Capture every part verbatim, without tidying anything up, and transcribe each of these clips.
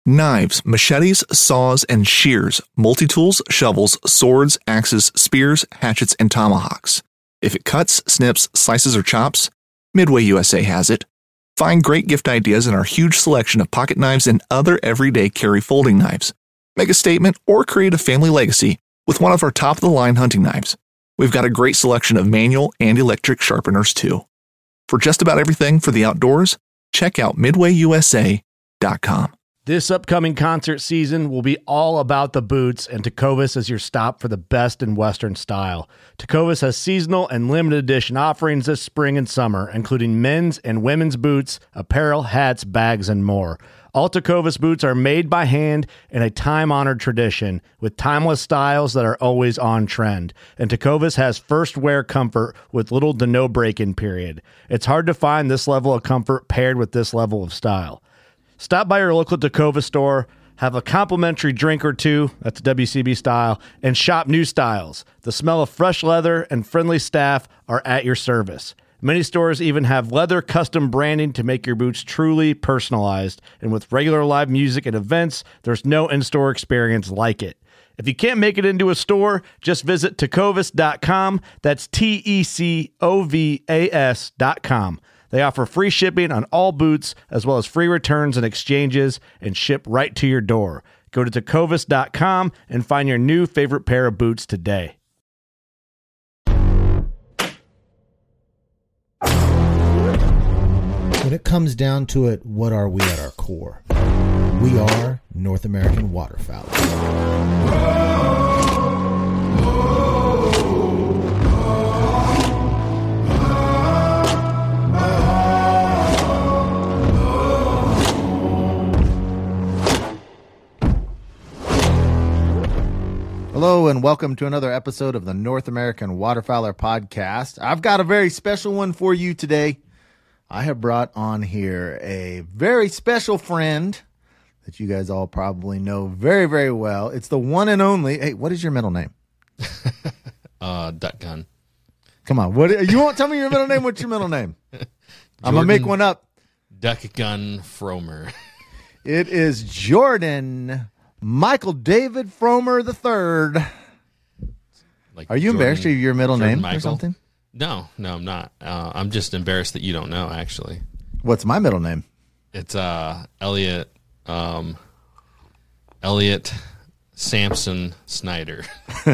Knives, machetes, saws, and shears, multi-tools, shovels, swords, axes, spears, hatchets, and tomahawks. If it cuts, snips, slices, or chops, Midway U S A has it. Find great gift ideas in our huge selection of pocket knives and other everyday carry folding knives. Make a statement or create a family legacy with one of our top-of-the-line hunting knives. We've got a great selection of manual and electric sharpeners, too. For just about everything for the outdoors, check out midway u s a dot com. This upcoming concert season will be all about the boots, and Tecovas is your stop for the best in Western style. Tecovas has seasonal and limited edition offerings this spring and summer, including men's and women's boots, apparel, hats, bags, and more. All Tecovas boots are made by hand in a time-honored tradition with timeless styles that are always on trend. And Tecovas has first wear comfort with little to no break-in period. It's hard to find this level of comfort paired with this level of style. Stop by your local Tecovas store, have a complimentary drink or two, that's W C B style, and shop new styles. The smell of fresh leather and friendly staff are at your service. Many stores even have leather custom branding to make your boots truly personalized. And with regular live music and events, there's no in-store experience like it. If you can't make it into a store, just visit tecovas dot com. That's T E C O V A S dot com. They offer free shipping on all boots, as well as free returns and exchanges, and ship right to your door. Go to tecovas dot com and find your new favorite pair of boots today. When it comes down to it, what are we at our core? We are North American waterfowl. Hello and welcome to another episode of the North American Waterfowler Podcast. I've got a very special one for you today. I have brought on here a very special friend that you guys all probably know very, very well. It's the one and only. Hey, what is your middle name? uh, Duck Gun. Come on. What, you won't tell me your middle name. What's your middle name? I'm going to make one up. Duck Gun Fromer. It is Jordan Michael David Fromer the third. Like Are you Jordan, embarrassed of your middle Jordan name Michael? or something? No, no, I'm not. Uh, I'm just embarrassed that you don't know, actually. What's my middle name? It's uh, Elliot, um, Elliot Sampson Snyder.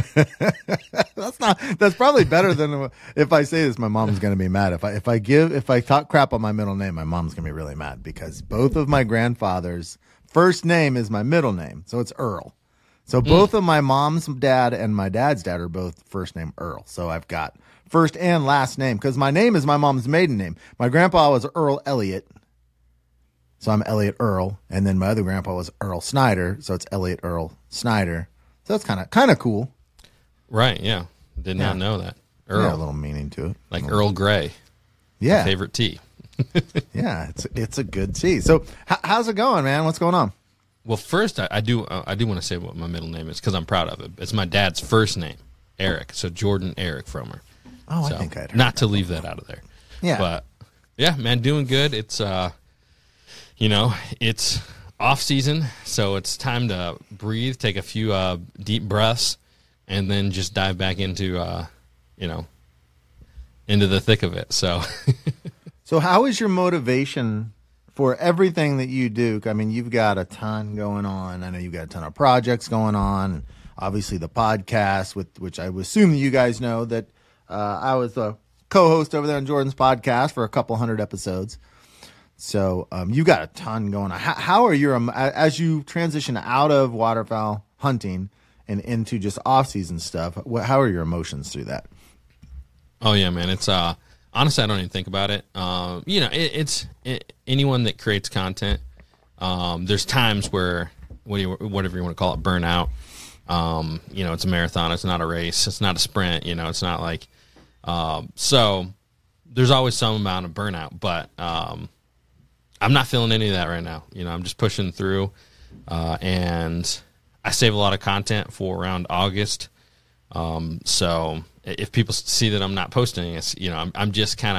That's not. That's probably better than if I say this. My mom's going to be mad. If I if I give if I talk crap on my middle name, my mom's going to be really mad because both of my grandfathers' first name is my middle name, so it's Earl. So both mm. of my mom's dad and my dad's dad are both first name Earl. So I've got first and last name because my name is my mom's maiden name. My grandpa was Earl Elliott, so I'm Elliott Earl, and then my other grandpa was Earl Snyder, so it's Elliott Earl Snyder. So that's kind of kind of cool, right? Yeah, did not yeah. know that. Earl, yeah, a little meaning to it, like Earl Grey. Yeah, my favorite tea. Yeah, it's it's a good tea. So h- how's it going, man? What's going on? Well, first I, I do uh, I do want to say what my middle name is because I'm proud of it. It's my dad's first name, Eric. So Jordan Eric Fromer. Oh, so, I think I'd heard not to that leave before. that out of there. Yeah, but yeah, man, doing good. It's uh, you know, it's off season, so it's time to breathe, take a few uh, deep breaths, and then just dive back into uh, you know, into the thick of it. So, so how is your motivation for everything that you do? I mean, you've got a ton going on. I know you've got a ton of projects going on. Obviously, the podcast, with which I would assume that you guys know that uh, I was a co-host over there on Jordan's podcast for a couple hundred episodes. So um, you got a ton going on. How, how are your um, as you transition out of waterfowl hunting and into just off-season stuff? How are your emotions through that? Oh yeah, man. It's uh. Honestly, I don't even think about it. Um, you know, it, it's it, anyone that creates content. Um, there's times where what do you, whatever you want to call it, burnout. Um, you know, it's a marathon. It's not a race. It's not a sprint. You know, it's not like. Um, so there's always some amount of burnout, but um, I'm not feeling any of that right now. You know, I'm just pushing through, uh, and I save a lot of content for around August. Um, so if people see that I'm not posting, it's, you know, I'm, I'm just kind of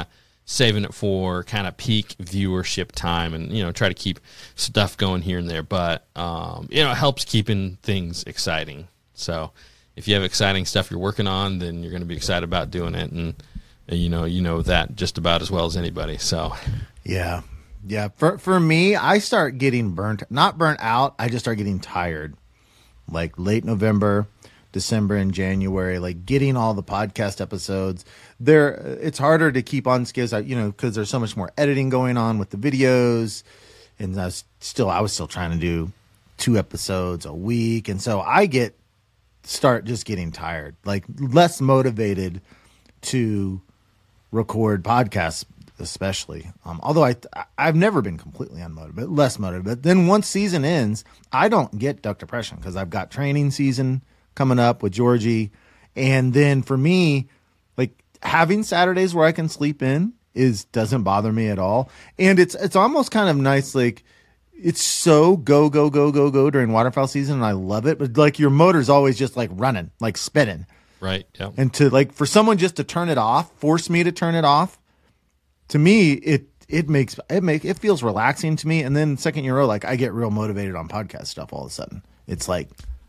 saving it for kind of peak viewership time, and you know, try to keep stuff going here and there. But um, you know, it helps keeping things exciting. So if you have exciting stuff you're working on, then you're going to be excited about doing it, and, and you know, you know that just about as well as anybody. So yeah, yeah. For for me, I start getting burnt, not burnt out. I just start getting tired, like late November, December, and January. Like getting all the podcast episodes there, it's harder to keep on skills. You know, because there's so much more editing going on with the videos, and I was still I was still trying to do two episodes a week, and so I get start just getting tired, like less motivated to record podcasts, especially. Um, although I, I've never been completely unmotivated, but less motivated. But then once season ends, I don't get duck depression because I've got training season coming up with Georgie. And then for me, like having Saturdays where I can sleep in is doesn't bother me at all. And it's it's almost kind of nice, like it's so go, go, go, go, go during waterfowl season, and I love it. But like your motor's always just like running, like spinning. Right. Yeah. And to like for someone just to turn it off, force me to turn it off, to me it it makes it make it feels relaxing to me. And then second year row, like I get real motivated on podcast stuff all of a sudden. It's like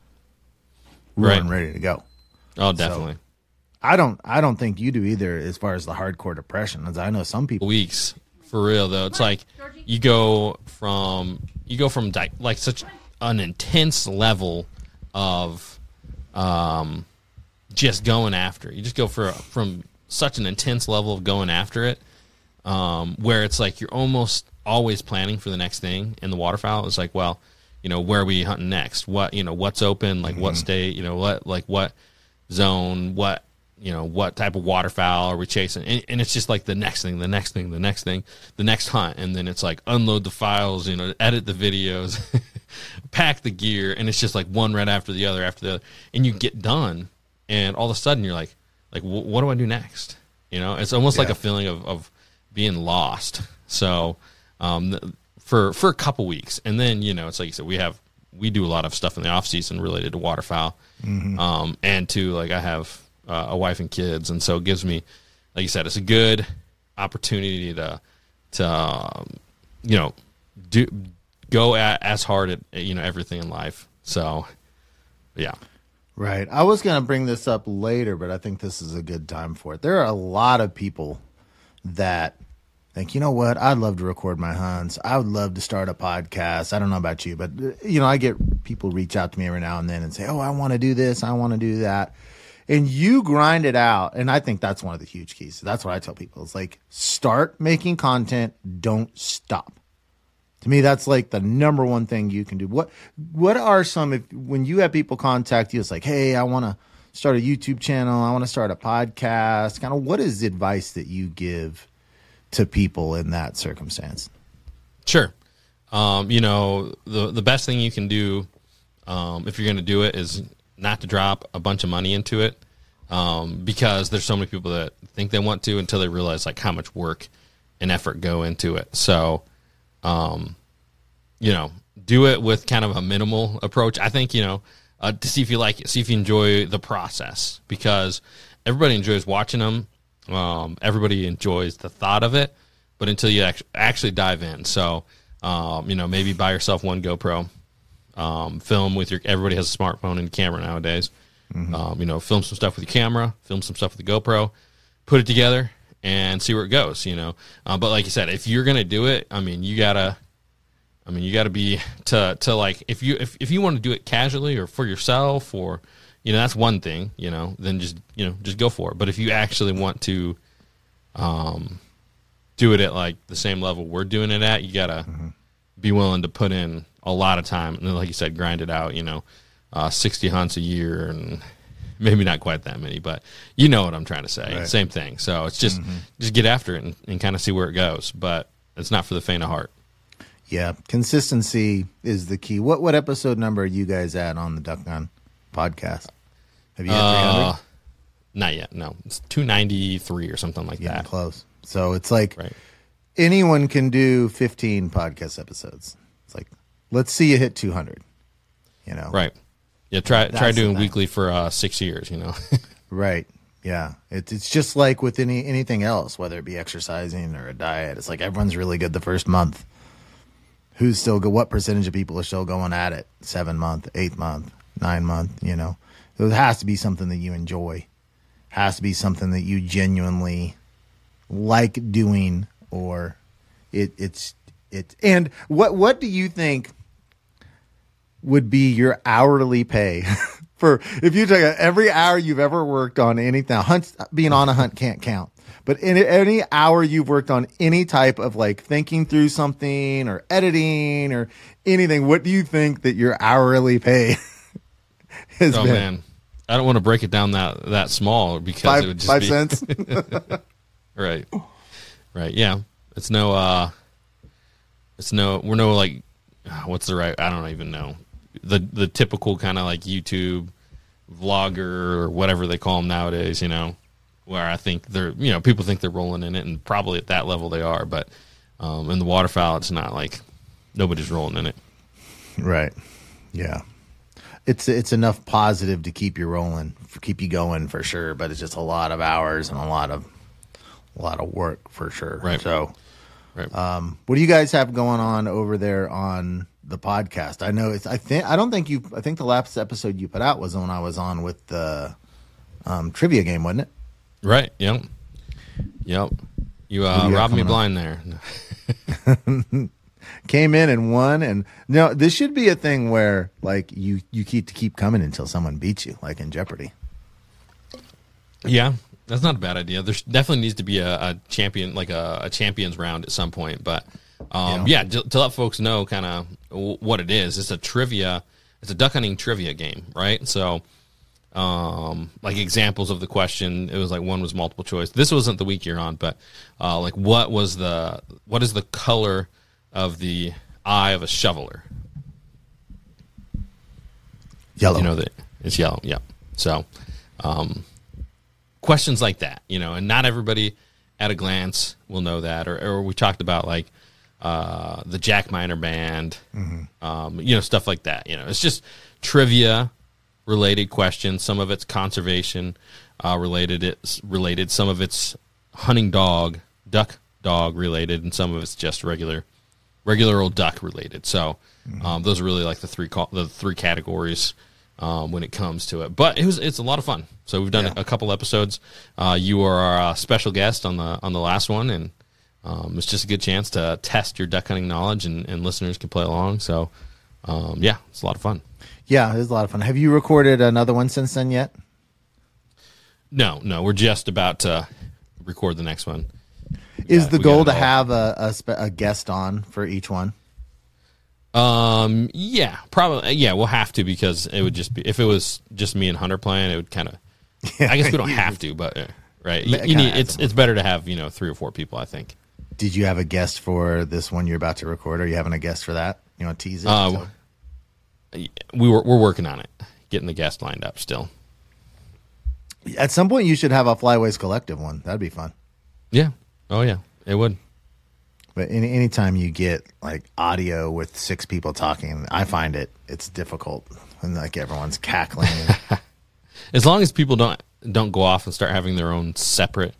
right. and ready to go. Oh, definitely. So, I don't I don't think you do either as far as the hardcore depression, as I know some people. Weeks. For real though, it's like you go from you go from di- like such an intense level of um, just going after it. You just go for from such an intense level of going after it, um, where it's like you're almost always planning for the next thing in the waterfowl. It's like, well, you know, where are we hunting next? What you know, what's open? Like mm-hmm. what state? You know, what like what zone? What you know, what type of waterfowl are we chasing? And, and it's just like the next thing, the next thing, the next thing, the next hunt. And then it's like unload the files, you know, edit the videos, pack the gear. And it's just like one right after the other after the other. And you get done. And all of a sudden you're like, like, w- what do I do next? You know, it's almost yeah. like a feeling of, of being lost. So um, for, for a couple weeks. And then, you know, it's like you said, we have, we do a lot of stuff in the off season related to waterfowl. Mm-hmm. Um, and to like, I have, Uh, a wife and kids, and so it gives me, like you said, it's a good opportunity to, to um, you know, do go at, as hard at you know everything in life. So, yeah, right. I was going to bring this up later, but I think this is a good time for it. There are a lot of people that think, you know what, I'd love to record my hunts. I would love to start a podcast. I don't know about you, but you know, I get people reach out to me every now and then and say, oh, I want to do this, I want to do that. And you grind it out. And I think that's one of the huge keys. That's what I tell people. It's like, start making content. Don't stop. To me, that's like the number one thing you can do. What What are some, if when you have people contact you, it's like, hey, I want to start a YouTube channel. I want to start a podcast. Kind of what is the advice that you give to people in that circumstance? Sure. Um, you know, the, the best thing you can do um, if you're going to do it is not to drop a bunch of money into it, um, because there's so many people that think they want to until they realize like how much work and effort go into it. So, um, you know, do it with kind of a minimal approach. I think, you know, uh, to see if you like it, see if you enjoy the process, because everybody enjoys watching them. Um, everybody enjoys the thought of it, but until you actually, actually dive in. So, um, you know, maybe buy yourself one GoPro. Um, film with your, everybody has a smartphone and camera nowadays. Mm-hmm. Um, you know, film some stuff with your camera, film some stuff with the GoPro, put it together and see where it goes, you know. Uh, but like you said, if you're going to do it, I mean, you gotta, I mean, you gotta be to, to like, if you, if, if you want to do it casually or for yourself or, you know, that's one thing, you know, then just, you know, just go for it. But if you actually want to, um, do it at like the same level we're doing it at, you gotta mm-hmm. be willing to put in a lot of time, and then, like you said, grind it out, you know, uh, sixty hunts a year, and maybe not quite that many, but you know what I'm trying to say. Right. Same thing. So it's just, mm-hmm. just get after it and, and kind of see where it goes, but it's not for the faint of heart. Yeah. Consistency is the key. What, what episode number are you guys at on the Duck Gun podcast? Have you hit uh, three hundred? Not yet. No, it's two ninety-three or something like Getting that. Close. So it's like right. anyone can do fifteen podcast episodes. It's like, let's see you hit two hundred, you know? Right. Yeah, try That's try doing weekly for uh, six years, you know? Right. Yeah, it's it's just like with any anything else, whether it be exercising or a diet. It's like everyone's really good the first month. Who's still good? What percentage of people are still going at it? Seven month, eight month, nine month. You know, so it has to be something that you enjoy. Has to be something that you genuinely like doing, or it it's it. And what what do you think would be your hourly pay? For if you take every hour you've ever worked on anything, hunt, being on a hunt can't count, but in any hour you've worked on any type of like thinking through something or editing or anything, what do you think that your hourly pay has oh been? man, I don't want to break it down that that small because Five, it would just five be, cents. right, right, yeah. It's no, uh, it's no, we're no like, what's the right? I don't even know. The the typical kind of like YouTube vlogger or whatever they call them nowadays, you know, where I think they're, you know, people think they're rolling in it, and probably at that level they are, but um, in the waterfowl, it's not like nobody's rolling in it. Right. Yeah. It's it's enough positive to keep you rolling, for keep you going for sure, but it's just a lot of hours and a lot of a lot of work for sure. Right. So, right. Um, what do you guys have going on over there on the podcast? I know it's, I think, I don't think you, I think the last episode you put out was the one I was on with the um, trivia game, wasn't it? Right. Yep. Yep. You, uh, you robbed me coming blind there. Came in and won. And no, this should be a thing where like you, you keep to keep coming until someone beats you, like in Jeopardy. Yeah. That's not a bad idea. There definitely needs to be a, a champion, like a, a champions round at some point, but Um, yeah, to, to let folks know kind of w- what it is. It's a trivia. It's a duck hunting trivia game, right? So, um, like examples of the question, it was like one was multiple choice. This wasn't the week you're on, but uh, like what was the what is the color of the eye of a shoveler? Yellow. You know that it's yellow. Yeah. So, um, questions like that, you know, and not everybody at a glance will know that. Or, or we talked about like. Uh, the Jack Miner Band, mm-hmm. um, you know, stuff like that. You know, it's just trivia related questions. Some of it's conservation uh, related. It's related. Some of it's hunting dog, duck dog related, and some of it's just regular, regular old duck related. So mm-hmm. um, those are really like the three co- the three categories um, when it comes to it. But it was it's a lot of fun. So we've done yeah. a, a couple episodes. Uh, you were our uh, special guest on the on the last one, and. Um, it's just a good chance to test your duck hunting knowledge, and, and listeners can play along. So, um, yeah, it's a lot of fun. Yeah, it's a lot of fun. Have you recorded another one since then yet? No, no, we're just about to record the next one. Is yeah, the goal to have a, a, spe- a guest on for each one? Um, yeah, probably. Yeah, we'll have to, because it would just be, if it was just me and Hunter playing, it would kind of, I guess we don't have to, but uh, right. You, you need, it's, it's better to have, you know, three or four people, I think. Did you have a guest for this one you're about to record? Are you having a guest for that? You want to tease it? Uh, we were we're working on it, getting the guest lined up still. At some point, you should have a Flyways Collective one. That'd be fun. Yeah. Oh yeah, it would. But any anytime you get like audio with six people talking, I find it it's difficult when like everyone's cackling. As long as people don't don't go off and start having their own separate.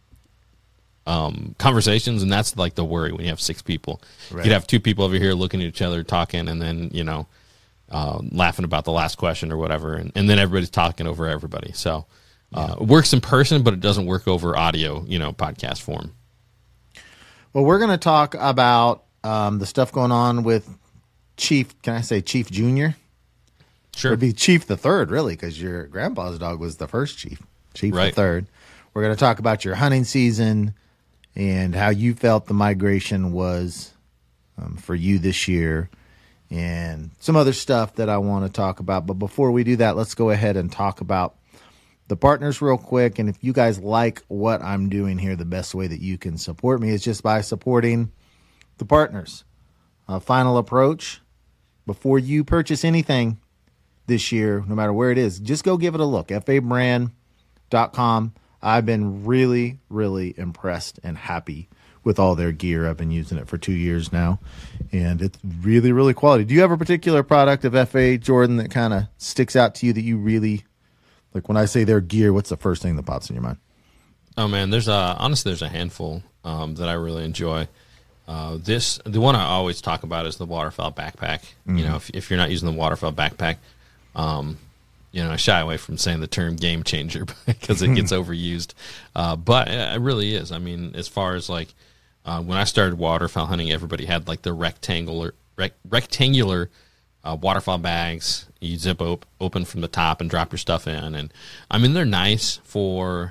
Um, conversations, and that's like the worry when you have six people. Right. You'd have two people over here looking at each other, talking, and then you know, uh, laughing about the last question or whatever, and, and then everybody's talking over everybody. So uh, yeah. It works in person, but it doesn't work over audio, you know, podcast form. Well, we're going to talk about um, the stuff going on with Chief. Can I say Chief Junior? Sure. It would be Chief the Third, really, because your grandpa's dog was the first Chief. Chief right. the Third. We're going to talk about your hunting season and how you felt the migration was um, for you this year, and some other stuff that I want to talk about. But before we do that, let's go ahead and talk about the partners real quick. And if you guys like what I'm doing here, the best way that you can support me is just by supporting the partners. Uh, Final Approach, before you purchase anything this year, no matter where it is, just go give it a look. F A brand dot com. I've been really, really impressed and happy with all their gear. I've been using it for two years now, and it's really, really quality. Do you have a particular product of F A, Jordan, that kind of sticks out to you that you really Like when I say their gear, what's the first thing that pops in your mind? Oh man, there's a honestly there's a handful um, that I really enjoy. Uh, this the one I always talk about is the waterfowl backpack. Mm-hmm. You know, if if you're not using the waterfowl backpack, um, you know, I shy away from saying the term game changer because it gets overused. Uh, but it really is. I mean, as far as like uh, when I started waterfowl hunting, everybody had like the rectangular rec- rectangular uh, waterfowl bags. You zip op- open from the top and drop your stuff in, and I mean they're nice for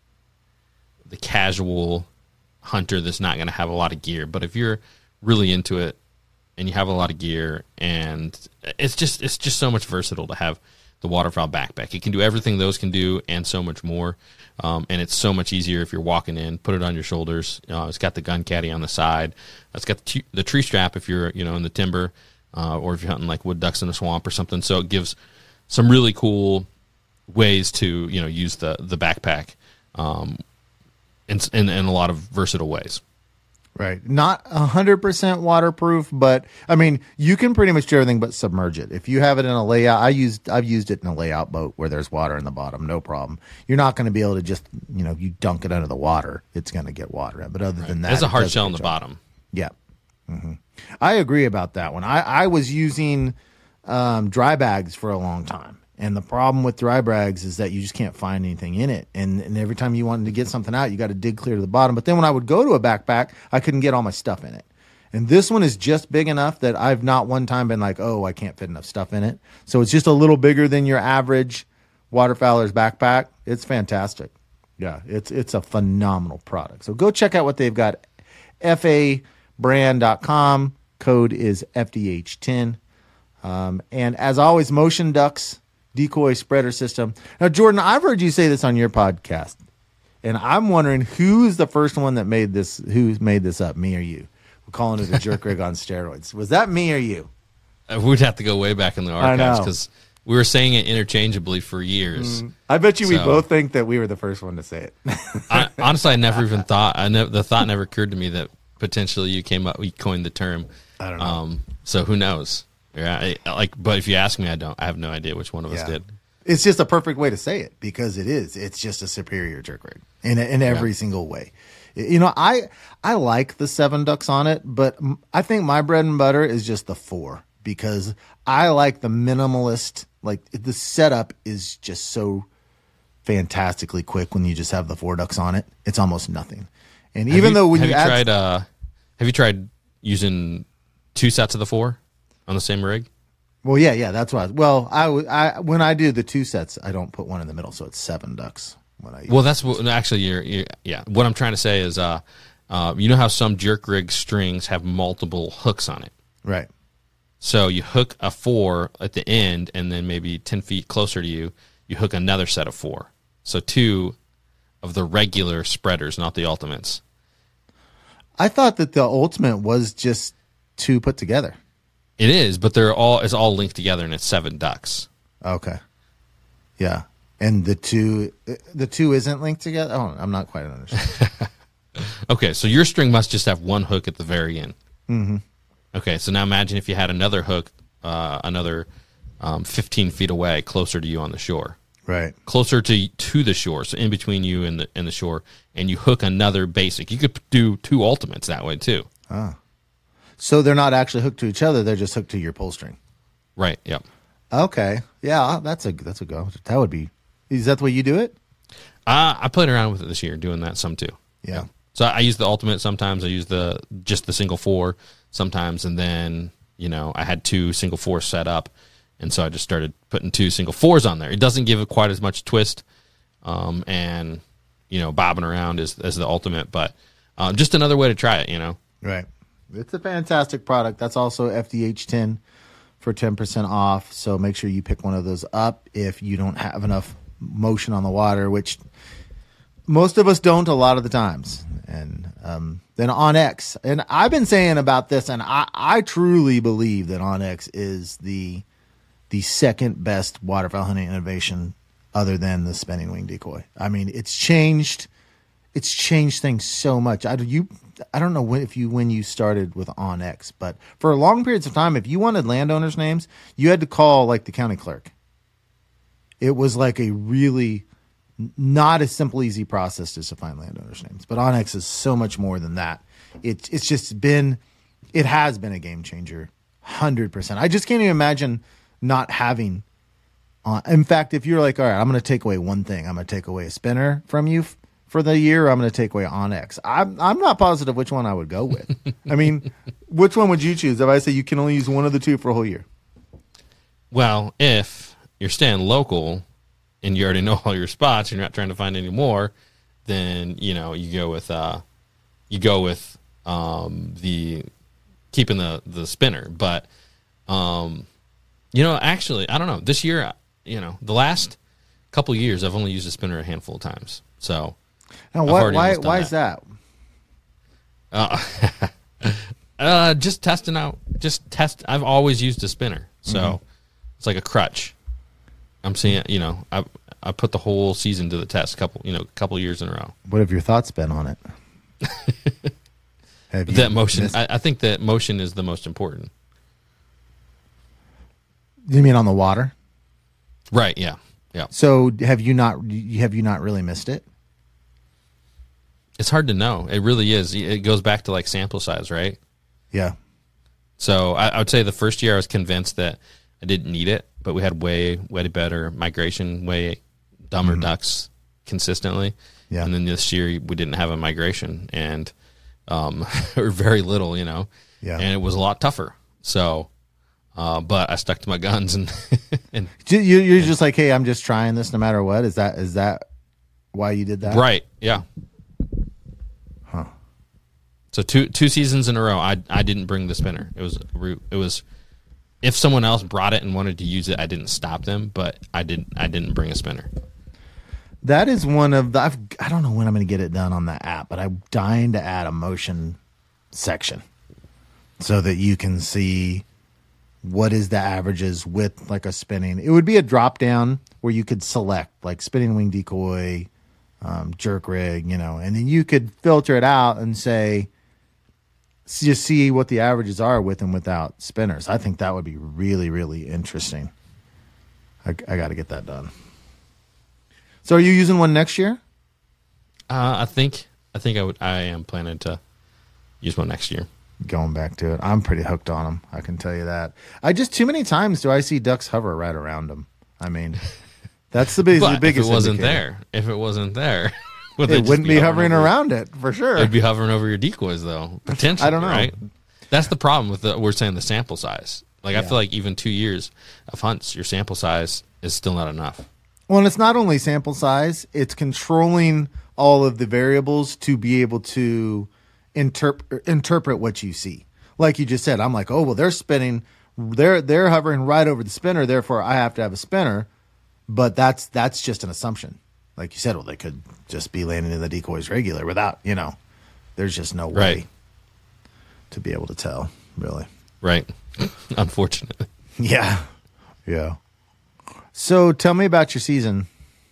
the casual hunter that's not going to have a lot of gear. But if you're really into it and you have a lot of gear, and it's just it's just so much versatile to have the waterfowl backpack. It can do everything those can do and so much more. Um, and it's so much easier if you're walking in, put it on your shoulders. Uh, it's got the gun caddy on the side. It's got the, t- the tree strap if you're, you know, in the timber, uh, or if you're hunting like wood ducks in a swamp or something. So it gives some really cool ways to, you know, use the, the backpack, um, in, in, in a lot of versatile ways. Right. Not one hundred percent waterproof, but I mean, you can pretty much do everything but submerge it. If you have it in a layout, I used, I've used it in a layout boat where there's water in the bottom, no problem. You're not going to be able to just, you know, you dunk it under the water, it's going to get water in. But other Right. than that, there's a it hard does a shell good on the job. bottom. Yeah. Mm-hmm. I agree about that one. I, I was using um, dry bags for a long time. And the problem with dry bags is that you just can't find anything in it. And, and every time you wanted to get something out, you got to dig clear to the bottom. But then when I would go to a backpack, I couldn't get all my stuff in it. And this one is just big enough that I've not one time been like, oh, I can't fit enough stuff in it. So it's just a little bigger than your average waterfowler's backpack. It's fantastic. Yeah, it's it's a phenomenal product. So go check out what they've got. F A brand dot com. Code is F D H ten. Um, and as always, Motion Ducks decoy spreader system. Now, Jordan, I've heard you say this on your podcast, and I'm wondering who's the first one that made this, who made this up, me or you? We're calling it a jerk rig on steroids. Was that me or you? Uh, We'd have to go way back in the I archives know. because we were saying it interchangeably for years. I bet you we So- both think that we were the first one to say it. I, honestly, I never even thought. I never the thought never occurred to me that potentially you came up, you coined the term. I don't know. Um, so who knows? Yeah, I, like, but if you ask me, I don't. I have no idea which one of us Yeah. did. It's just a perfect way to say it because it is. It's just a superior jerk rig in in every Yeah. single way. You know, I I like the seven ducks on it, but m- I think my bread and butter is just the four because I like the minimalist. Like the setup is just so fantastically quick when you just have the four ducks on it. It's almost nothing. And Have even you- though when have you, you add, tried, uh, have you tried using two sets of the four on the same rig? well, yeah, yeah, that's why. I, well, I, w- I when I do the two sets, I don't put one in the middle, so it's seven ducks. When I use Well, that's what actually you're, you're. Yeah, what I'm trying to say is, uh, uh, you know how some jerk rig strings have multiple hooks on it. right. So you hook a four at the end, and then maybe ten feet closer to you, you hook another set of four. So two of the regular spreaders, not the ultimates. I thought that the ultimate was just two put together. It is, but they're all it's all linked together, and it's seven ducks. Okay. Yeah. And the two, the two isn't linked together. Oh, I'm not quite understanding. Okay, so your string must just have one hook at the very end. Mm-hmm. Okay, so now imagine if you had another hook, uh, another um, fifteen feet away, closer to you on the shore, Right. closer to to the shore, so in between you and the and the shore, and you hook another basic. You could do two ultimates that way too. So they're not actually hooked to each other. They're just hooked to your pull string. Right. Yep. Okay. Yeah. That's a, that's a go. That would be, is that the way you do it? Uh, I played around with it this year, doing that some too. Yeah. So I use the ultimate sometimes. I use the just the single four sometimes, and then you know I had two single fours set up, and so I just started putting two single fours on there. It doesn't give it quite as much twist, um, and you know bobbing around as as the ultimate, but uh, just another way to try it. You know. Right. It's a fantastic product. That's also F D H ten for ten percent off. So make sure you pick one of those up if you don't have enough motion on the water, which most of us don't a lot of the times. And um, then Onyx. And I've been saying about this, and I, I truly believe that Onyx is the the second best waterfowl hunting innovation other than the spinning wing decoy. I mean, it's changed it's changed things so much. I you I don't know when, if you when you started with Onyx, but for long periods of time, if you wanted landowners' names, you had to call like the county clerk, it was like a really not a simple, easy process just to find landowners' names. But onX is so much more than that. It, it's just been, it has been a game changer, one hundred percent. I just can't even imagine not having, uh, in fact, if you're like, all right, I'm going to take away one thing. I'm going to take away a spinner from you f- for the year. Or I'm going to take away onX. I'm, I'm not positive which one I would go with. I mean, which one would you choose if I say you can only use one of the two for a whole year? Well, if you're staying local and you already know all your spots, you're not trying to find any more, then, you know, you go with, uh, you go with, um, the keeping the, the spinner. But, um, you know, actually, I don't know, this year, you know, the last couple of years, I've only used a spinner a handful of times. So now, what, why, why is that? Uh, uh, just testing out, just test. I've always used a spinner. So mm-hmm. it's like a crutch. I'm seeing, you know, I I put the whole season to the test, a couple, you know, a couple years in a row. What have your thoughts been on it? have that motion, I, I think that motion is the most important. You mean on the water? Right. Yeah. Yeah. So have you not have you not really missed it? It's hard to know. It really is. It goes back to like sample size, right? Yeah. So I, I would say the first year I was convinced that I didn't need it, but we had way, way better migration, way dumber mm-hmm. ducks consistently. Yeah. And then this year we didn't have a migration and, um, or very little, you know, yeah. and it was a lot tougher. So, uh, but I stuck to my guns and, and you, you're just like, hey, I'm just trying this no matter what. Is that, is that why you did that? Right. Yeah. Huh. So two, two seasons in a row, I, I didn't bring the spinner. It was, it was, if someone else brought it and wanted to use it, I didn't stop them, but I didn't. I didn't bring a spinner. That is one of the. I've, I don't know when I'm going to get it done on the app, but I'm dying to add a motion section so that you can see what is the averages with like a spinning. It would be a drop down where you could select like spinning wing decoy, um, jerk rig, you know, and then you could filter it out and say. Just see what the averages are with and without spinners. I think that would be really, really interesting. I, I got to get that done. So, are you using one next year? Uh, I think I think I would. I am planning to use one next year. Going back to it, I'm pretty hooked on them. I can tell you that. I just too many times do I see ducks hover right around them. I mean, that's the, big, the biggest. If it wasn't indicator. there, if it wasn't there. Would it wouldn't be, be hovering, hovering around it for sure. It'd be hovering over your decoys, though. Potentially, I don't know. Right? That's the problem with the. We're saying the sample size. Like yeah. I feel like even two years of hunts, your sample size is still not enough. Well, and it's not only sample size; it's controlling all of the variables to be able to interpret interpret what you see. Like you just said, I'm like, oh well, they're spinning, they're they're hovering right over the spinner, therefore I have to have a spinner. But that's that's just an assumption. Like you said, well, they could just be landing in the decoys regular without, you know, there's just no way right. to be able to tell, really. Right. Unfortunately. Yeah. Yeah. So tell me about your season.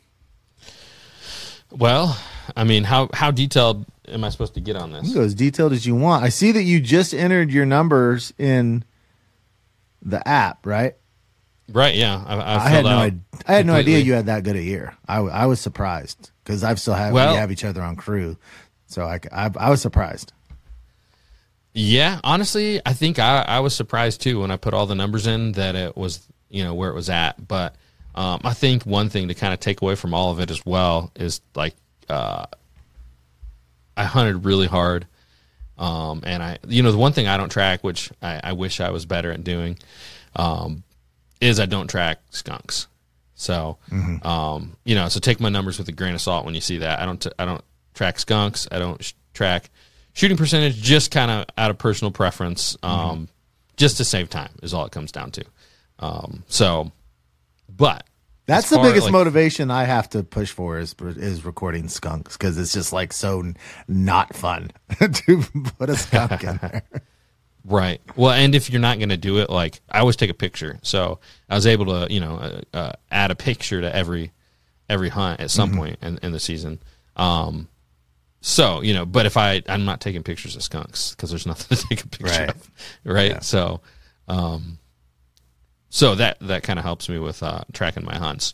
Well, I mean, how, how detailed am I supposed to get on this? You can go as detailed as you want. I see that you just entered your numbers in the app, right? Right, yeah. I, I, I had no, I, I had no idea you had that good a year. I, I was surprised because I've still have well, we have each other on crew, so I, I, I was surprised. Yeah, honestly, I think I, I was surprised too when I put all the numbers in that it was, you know, where it was at. But um, I think one thing to kind of take away from all of it as well is like uh, I hunted really hard, um, and I, you know, the one thing I don't track, which I, I wish I was better at doing. Um, is I don't track skunks. So, mm-hmm. um, you know, so take my numbers with a grain of salt when you see that. I don't, t- I don't track skunks. I don't sh- track shooting percentage, just kind of out of personal preference, um, mm-hmm. just to save time is all it comes down to. Um, so, but that's the biggest like, motivation I have to push for is, is recording skunks. Cause it's just like so n- not fun to put a skunk in there. Right. Well, and if you're not going to do it, like I always take a picture. So I was able to, you know, uh, uh, add a picture to every every hunt at some mm-hmm. point in, in the season. Um, so, you know, but if I, I'm not taking pictures of skunks because there's nothing to take a picture right. of. Right. Yeah. So, um, so that, that kind of helps me with uh, tracking my hunts.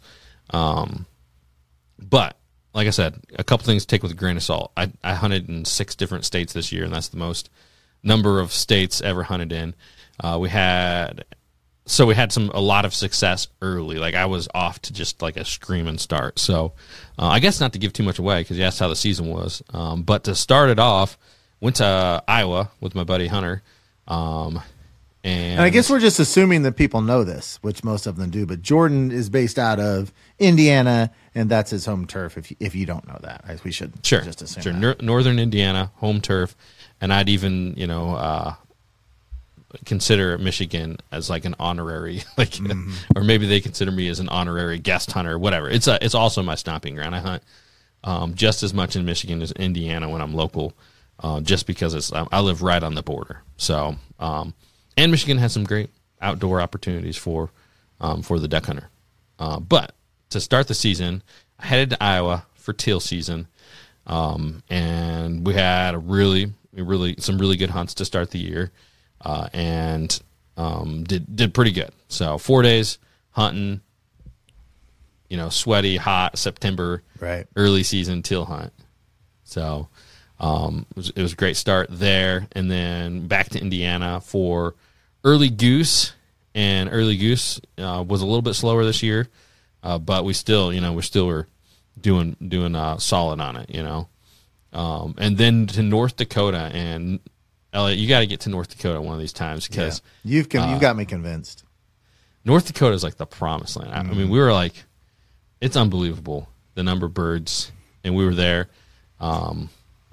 Um, but like I said, a couple things to take with a grain of salt. I, I hunted in six different states this year, and that's the most number of states ever hunted in. Uh, we had, so we had some, a lot of success early. Like I was off to just like a screaming start. So uh, I guess not to give too much away because you asked how the season was. Um, but to start it off, went to Iowa with my buddy Hunter. Um, and, and I guess we're just assuming that people know this, which most of them do. But Jordan is based out of Indiana, and that's his home turf. If you, if you don't know that, I, we should sure, just assume sure. that. Nor- Northern Indiana, home turf, and I'd even you know uh, consider Michigan as like an honorary, like, mm-hmm. or maybe they consider me as an honorary guest hunter, whatever. It's a, it's also my stomping ground. I hunt um, just as much in Michigan as Indiana when I'm local, uh, just because it's I live right on the border. So. Um, And Michigan has some great outdoor opportunities for um, for the duck hunter. Uh, but to start the season, I headed to Iowa for teal season, um, and we had a really, really some really good hunts to start the year, uh, and um, did did pretty good. So four days hunting, you know, sweaty, hot September, right, early season teal hunt. So um, it was, it was a great start there, and then back to Indiana for early goose, and early goose uh, was a little bit slower this year, uh, but we still, you know, we still were doing doing uh, solid on it, you know. Um, and then to North Dakota, and Elliot, you got to get to North Dakota one of these times because yeah. you've con- uh, you've got me convinced. North Dakota is like the promised land. I, mm. I mean, we were like, it's unbelievable the number of birds, and we were there. Um,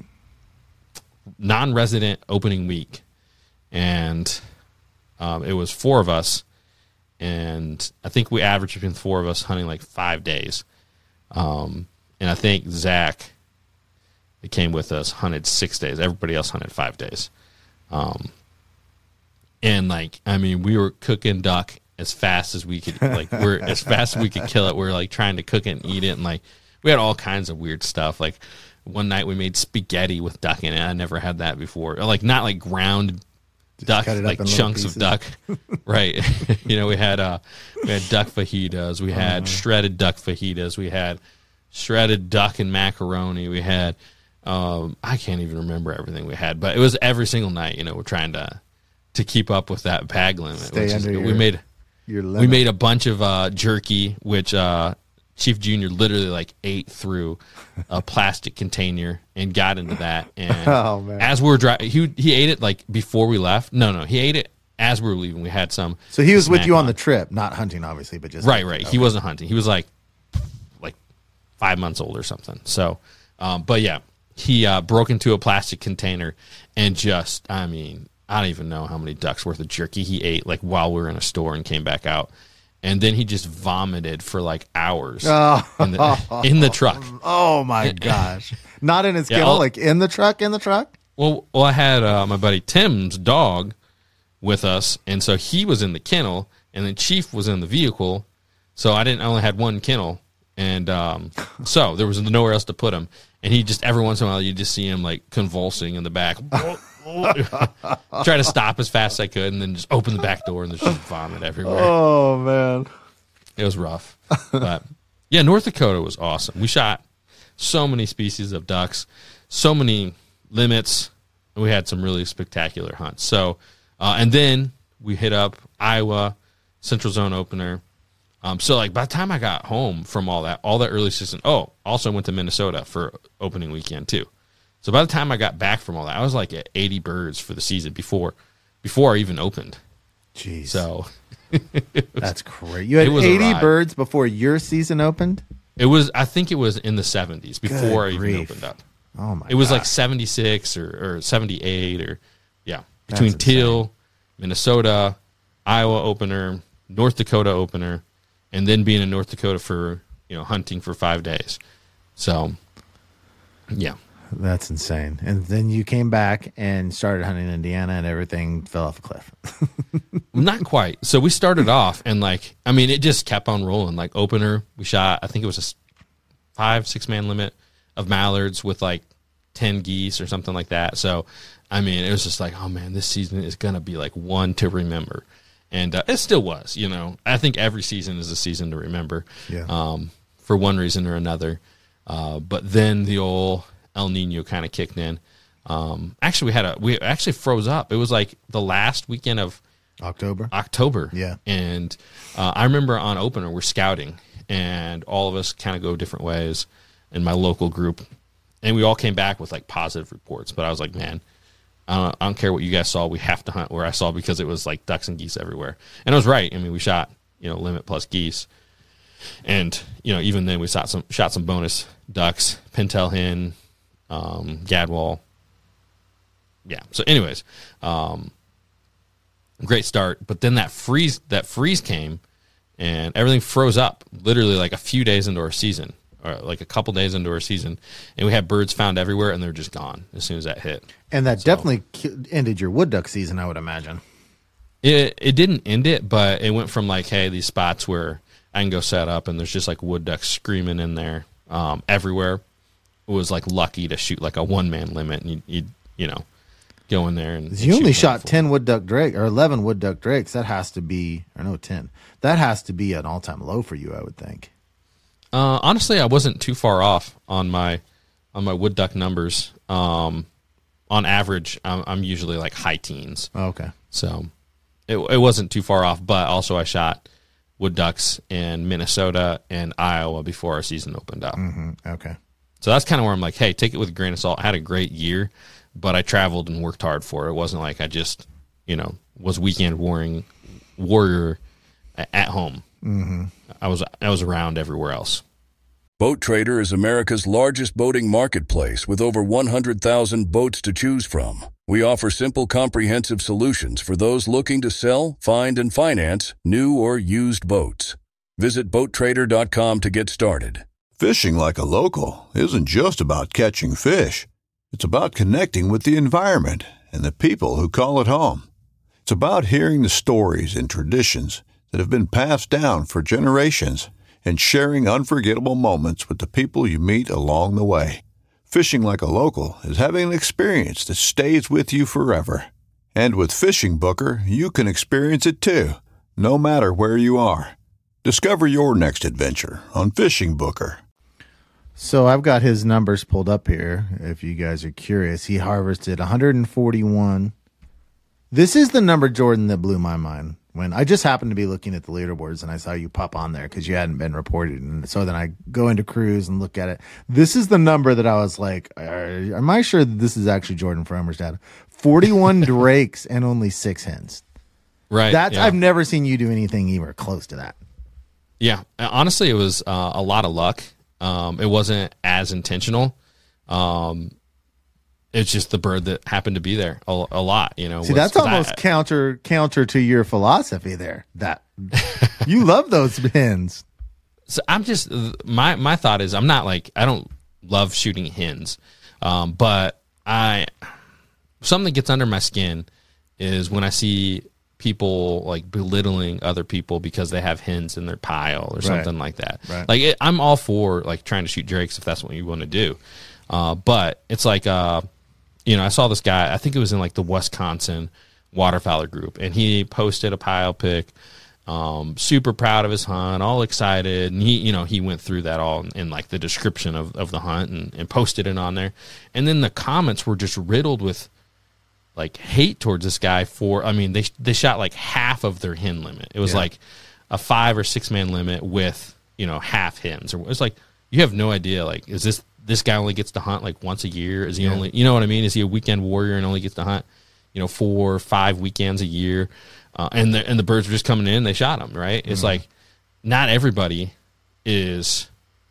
non-resident opening week, and Um, it was four of us, and I think we averaged between the four of us hunting like five days. Um, and I think Zach, that came with us, hunted six days. Everybody else hunted five days. Um, and like, I mean, we were cooking duck as fast as we could, like we're as fast as we could kill it. We we're like trying to cook it and eat it. And like, we had all kinds of weird stuff. Like one night we made spaghetti with duck in it. I never had that before. Like not like ground duck, like chunks of duck, right? You know, we had uh, we had duck fajitas, we had uh, shredded duck fajitas, we had shredded duck and macaroni, we had um, I can't even remember everything we had, but it was every single night. You know, we're trying to to keep up with that bag limit. Stay which under is, your, we made your limit. We made a bunch of uh, jerky, which uh, Chief Junior literally like ate through a plastic container and got into that. And oh, man. as we were driving, he he ate it like before we left. No, no, he ate it as we were leaving. We had some. So he was with you on, on the trip, not hunting, obviously, but just right, right. Okay. He wasn't hunting. He was like like five months old or something. So, um, but yeah, he uh, broke into a plastic container and just, I mean, I don't even know how many ducks worth of jerky he ate like while we were in a store and came back out. And then he just vomited for like hours oh. in, the, in the truck. Oh my gosh! Not in his Yeah, kennel, I'll- like in the truck. In the truck. Well, well, I had uh, my buddy Tim's dog with us, and so he was in the kennel, and then Chief was in the vehicle. So I didn't I only had one kennel, and um, so there was nowhere else to put him. And he just every once in a while you just see him like convulsing in the back. Try to stop as fast as I could, and then just open the back door, and there's just vomit everywhere. Oh man, It was rough, but yeah, North Dakota was awesome. We shot so many species of ducks, so many limits. And we had some really spectacular hunts. So, uh, and then we hit up Iowa Central Zone opener. Um, so like by the time I got home from all that, all that early season, oh, also went to Minnesota for opening weekend too. So by the time I got back from all that, I was like at eighty birds for the season before, before I even opened. jeez. So that's great. You had it was a eighty ride. birds before your season opened. it was, I think it was in the seventies before I Good even grief. opened up. Oh my! It was God. like seventy-six or, or seventy-eight or yeah, between That's Teal, Minnesota, Iowa opener, North Dakota opener, and then being in North Dakota for, you know, hunting for five days. So yeah. That's insane. And then you came back and started hunting in Indiana, and everything fell off a cliff. Not quite. So we started off and like, I mean, it just kept on rolling. Like opener, we shot, I think it was a s- five, six man limit of mallards with like ten geese or something like that. So, I mean, it was just like, oh man, this season is going to be like one to remember. And uh, it still was, you know, I think every season is a season to remember. Yeah. Um, for one reason or another. Uh, but then the old El Nino kind of kicked in. Um, actually, we had a we actually froze up. It was like the last weekend of October. October. Yeah. And uh, I remember on opener, we're scouting, and all of us kind of go different ways in my local group. And we all came back with like positive reports. But I was like, man, I don't, I don't care what you guys saw. We have to hunt where I saw, because it was like ducks and geese everywhere. And I was right. I mean, we shot, you know, limit plus geese. And, you know, even then we shot some, shot some bonus ducks, pintail hen, um, gadwall. Yeah. So anyways, um, great start, but then that freeze that freeze came, and everything froze up. Literally, like a few days into our season, or like a couple days into our season, and we had birds found everywhere, and they're just gone as soon as that hit. And that so, definitely ended your wood duck season, I would imagine. It it didn't end it, but it went from like, hey, these spots where I can go set up, and there's just like wood ducks screaming in there um, everywhere. It was like lucky to shoot like a one man limit, and you you you know. Go in there and, and you only shot for. ten wood duck drake or eleven wood duck drakes. That has to be, or no, ten. That has to be an all time low for you, I would think. Uh, honestly, I wasn't too far off on my on my wood duck numbers. Um, on average, I'm, I'm usually like high teens. Oh, okay, so it it wasn't too far off. But also, I shot wood ducks in Minnesota and Iowa before our season opened up. mm-hmm. Okay, so that's kind of where I'm like, hey, take it with a grain of salt. I had a great year, but I traveled and worked hard for it. It wasn't like I just, you know, was weekend warring warrior at home. mm-hmm. I was I was around everywhere else. Boat Trader is America's largest boating marketplace with over one hundred thousand boats to choose from. We offer simple, comprehensive solutions for those looking to sell, find, and finance new or used boats. Visit boat trader dot com to get started. Fishing like a local isn't just about catching fish. It's about connecting with the environment and the people who call it home. It's about hearing the stories and traditions that have been passed down for generations and sharing unforgettable moments with the people you meet along the way. Fishing like a local is having an experience that stays with you forever. And with Fishing Booker, you can experience it too, no matter where you are. Discover your next adventure on Fishing Booker. So I've got his numbers pulled up here. If you guys are curious, he harvested one hundred forty-one. This is the number, Jordan, that blew my mind. When I just happened to be looking at the leaderboards and I saw you pop on there because you hadn't been reported. And so then I go into Cruise and look at it. This is the number that I was like, am I sure that this is actually Jordan Fromer's data? forty-one drakes and only six hens. Right. That's yeah. I've never seen you do anything even close to that. Yeah. Honestly, it was uh, a lot of luck. Um, it wasn't as intentional. Um, it's just the bird that happened to be there a, a lot, you know. See, was, that's almost I, counter counter to your philosophy there. That you love those hens. So I'm just my my thought is I'm not like I don't love shooting hens, um, but I something that gets under my skin is when I see people like belittling other people because they have hens in their pile or something right. like that. Right. Like it, I'm all for like trying to shoot drakes if that's what you want to do. Uh, but it's like, uh, you know, I saw this guy, I think it was in like the Wisconsin waterfowler group, and he posted a pile pic, um, super proud of his hunt, all excited. And he, you know, he went through that all in, in like the description of, of the hunt and, and posted it on there. And then the comments were just riddled with like hate towards this guy for, I mean, they they shot like half of their hen limit. It was yeah. like a five or six man limit with, you know, half hens. Or it's like, you have no idea. Like, is this, this guy only gets to hunt like once a year? Is he yeah. only, you know what I mean? Is he a weekend warrior and only gets to hunt, you know, four or five weekends a year? Uh, and the, and the birds were just coming in, they shot them, right? Mm-hmm. It's like, not everybody is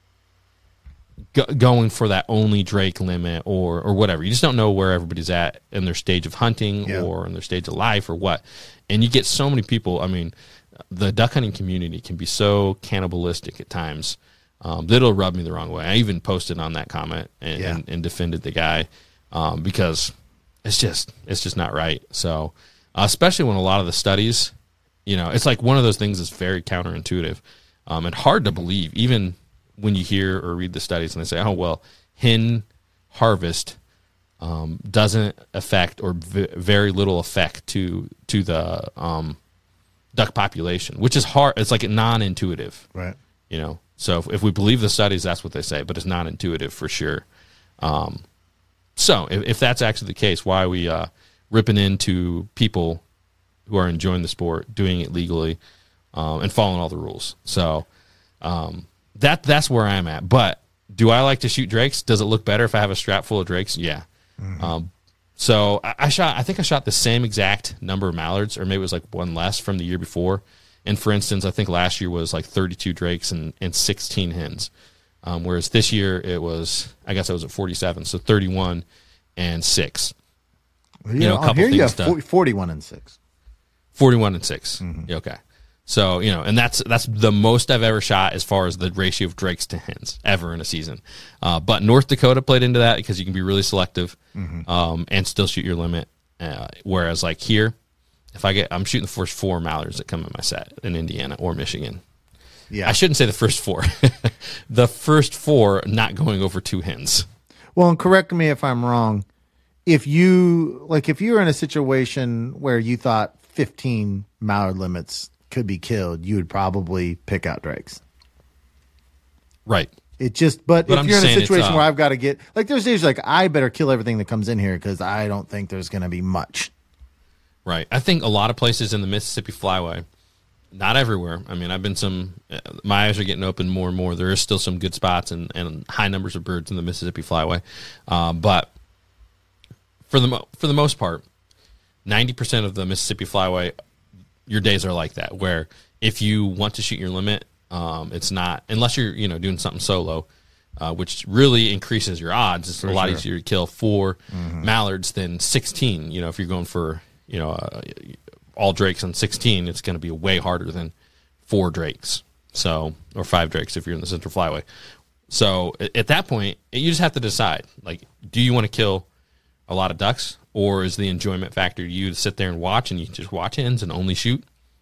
Go, going for that only drake limit or or whatever. You just don't know where everybody's at in their stage of hunting yeah. or in their stage of life or what. And you get so many people. I mean, the duck hunting community can be so cannibalistic at times um, that it'll rub me the wrong way. I even posted on that comment and, yeah. and, and defended the guy um, because it's just it's just not right. So uh, especially when a lot of the studies, you know, it's like one of those things that's very counterintuitive um, and hard to believe, even when you hear or read the studies and they say, oh, well, hen harvest um, doesn't affect or v- very little effect to to the um, duck population, which is hard. It's like non-intuitive. Right. You know, so if, if we believe the studies, that's what they say, but it's not intuitive for sure. Um, so if, if that's actually the case, why are we uh, ripping into people who are enjoying the sport, doing it legally, um, and following all the rules? So um, that that's where I'm at. But do I like to shoot drakes? Does it look better if I have a strap full of drakes? Yeah. Mm-hmm. Um, so I, I shot. I think I shot the same exact number of mallards, or maybe it was like one less from the year before. And for instance, I think last year was like thirty-two drakes and, and sixteen hens. Um, whereas this year it was, I guess I was at forty-seven, so thirty-one and six. Well, you, you know, a couple things done. forty-one and six. forty-one and six. Mm-hmm. Okay. So, you know, and that's that's the most I've ever shot as far as the ratio of drakes to hens ever in a season. Uh, but North Dakota played into that because you can be really selective mm-hmm. um, and still shoot your limit. Uh, whereas like here, if I get, I'm shooting the first four mallards that come in my set in Indiana or Michigan. Yeah, I shouldn't say the first four. The first four not going over two hens. Well, and correct me if I'm wrong. If you like, if you were in a situation where you thought fifteen mallard limits could be killed, you would probably pick out drakes. Right. It just, but, but if I'm you're in a situation uh, where I've got to get, like, there's days like I better kill everything that comes in here because I don't think there's going to be much. Right. I think a lot of places in the Mississippi Flyway, not everywhere. I mean, I've been some, my eyes are getting open more and more. There is still some good spots and, and high numbers of birds in the Mississippi Flyway. Uh, but for the, mo- for the most part, ninety percent of the Mississippi Flyway, your days are like that, where if you want to shoot your limit, um, it's not, unless you're, you know, doing something solo, uh, which really increases your odds. It's for a lot sure. easier to kill four mm-hmm. mallards than sixteen. You know, if you're going for, you know, uh, all drakes on sixteen, it's going to be way harder than four drakes. So, or five drakes if you're in the Central Flyway. So at that point, you just have to decide, like, do you want to kill a lot of ducks, or is the enjoyment factor you to sit there and watch and you just watch hens and only shoot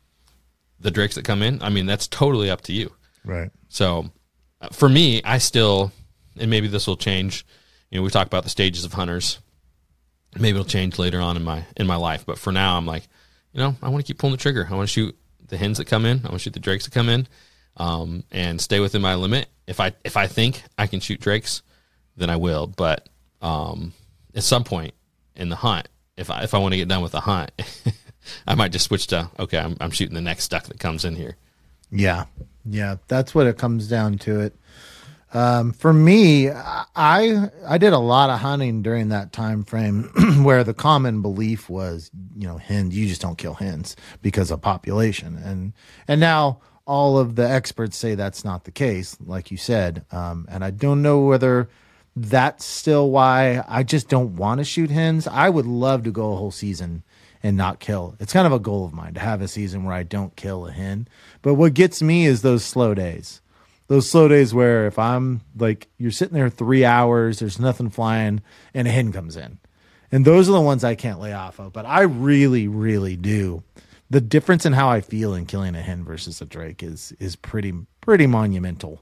the drakes that come in? I mean, that's totally up to you. Right. So uh, for me, I still, and maybe this will change, you know, we talk about the stages of hunters. Maybe it'll change later on in my in my life. But for now, I'm like, you know, I want to keep pulling the trigger. I want to shoot the hens that come in. I want to shoot the drakes that come in, um, and stay within my limit. If I if I think I can shoot drakes, then I will. But um, at some point in the hunt, if I if I want to get done with the hunt, I might just switch to, okay, I'm I'm shooting the next duck that comes in here. Yeah, yeah, that's what it comes down to. It. Um, for me, I I did a lot of hunting during that time frame where the common belief was, you know, hens, you just don't kill hens because of population, and and now all of the experts say that's not the case, like you said, um, and I don't know whether that's still why I just don't want to shoot hens. I would love to go a whole season and not kill. It's kind of a goal of mine to have a season where I don't kill a hen. But what gets me is those slow days. Those slow days where if I'm like, you're sitting there three hours, there's nothing flying, and a hen comes in. And those are the ones I can't lay off of. But I really, really do. The difference in how I feel in killing a hen versus a drake is is pretty pretty monumental.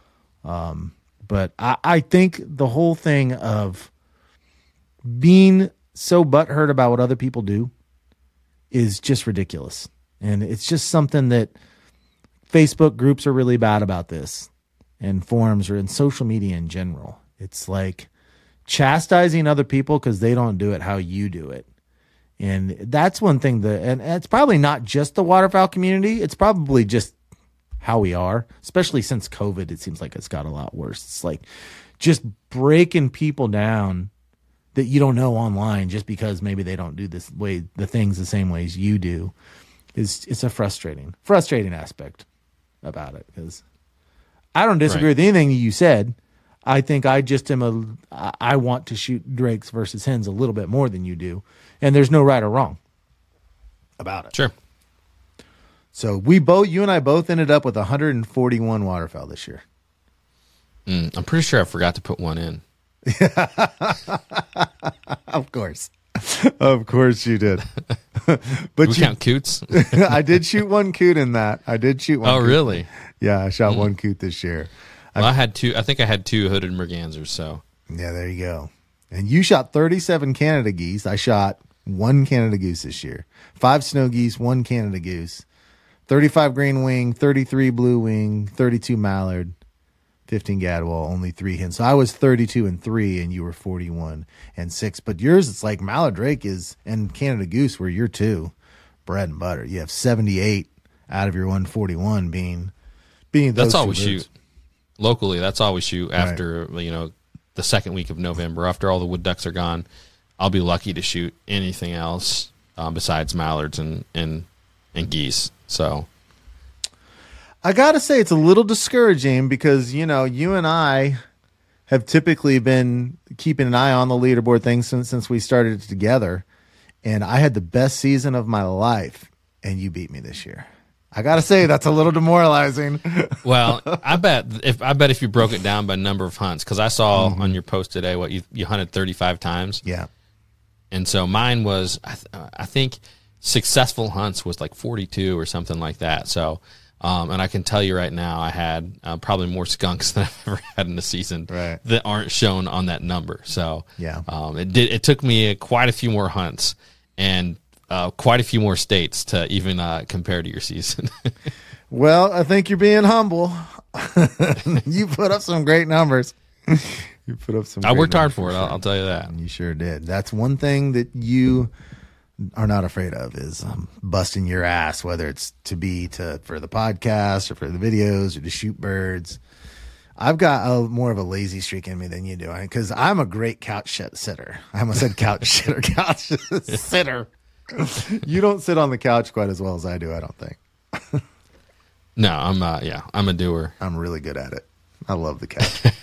Um, but I, I think the whole thing of being so butthurt about what other people do is just ridiculous. And it's just something that Facebook groups are really bad about this, and forums or in social media in general. It's like chastising other people because they don't do it how you do it. And that's one thing that, and it's probably not just the waterfowl community. It's probably just how we are, especially since COVID. It seems like it's got a lot worse. It's like just breaking people down that you don't know online just because maybe they don't do this way, the things the same way as you do. Is it's a frustrating, frustrating aspect about it, because I don't disagree right. with anything you said. I think I just am a, I want to shoot drakes versus hens a little bit more than you do. And there's no right or wrong about it. Sure. So we both, you and I both ended up with one hundred forty-one waterfowl this year. Mm, I'm pretty sure I forgot to put one in. Of course. Of course you did. But we you count coots? I did shoot one coot in that. I did shoot one. Oh, coot. Really? Yeah, I shot mm. one coot this year. Well, I, I had two. I think I had two hooded mergansers. So yeah, there you go. And you shot thirty-seven Canada geese. I shot one Canada goose this year. Five snow geese, one Canada goose. thirty-five green wing, thirty-three blue wing, thirty-two mallard, fifteen gadwall, only three hens. So I was thirty-two and three, and you were forty-one and six. But yours, it's like Mallard Drake is, and Canada Goose were your two, bread and butter. You have seventy-eight out of your one forty-one being being those That's all two we birds. shoot locally. That's all we shoot after right. you know the second week of November. After all the wood ducks are gone, I'll be lucky to shoot anything else um, besides mallards and and and geese. So I got to say it's a little discouraging because, you know, you and I have typically been keeping an eye on the leaderboard thing since, since we started it together. And I had the best season of my life, and you beat me this year. I got to say that's a little demoralizing. Well, I bet if I bet if you broke it down by number of hunts, because I saw mm-hmm. on your post today what you, you hunted thirty-five times. Yeah. And so mine was, I, th- I think, successful hunts was like forty-two or something like that. So, um, and I can tell you right now, I had uh, probably more skunks than I've ever had in a season right. that aren't shown on that number. So, yeah, um, it did. It took me quite a few more hunts and uh, quite a few more states to even uh, compare to your season. Well, I think you're being humble. You put up some great numbers. You put up some. I worked hard for for it. sure. I'll, I'll tell you that. You sure did. That's one thing that you are not afraid of is um, busting your ass, whether it's to be to for the podcast or for the videos or to shoot birds. I've got a, more of a lazy streak in me than you do, because I'm a great couch shit sitter. I almost said couch shitter, couch sitter. You don't sit on the couch quite as well as I do, I don't think. No, I'm uh, yeah, I'm a doer. I'm really good at it. I love the couch.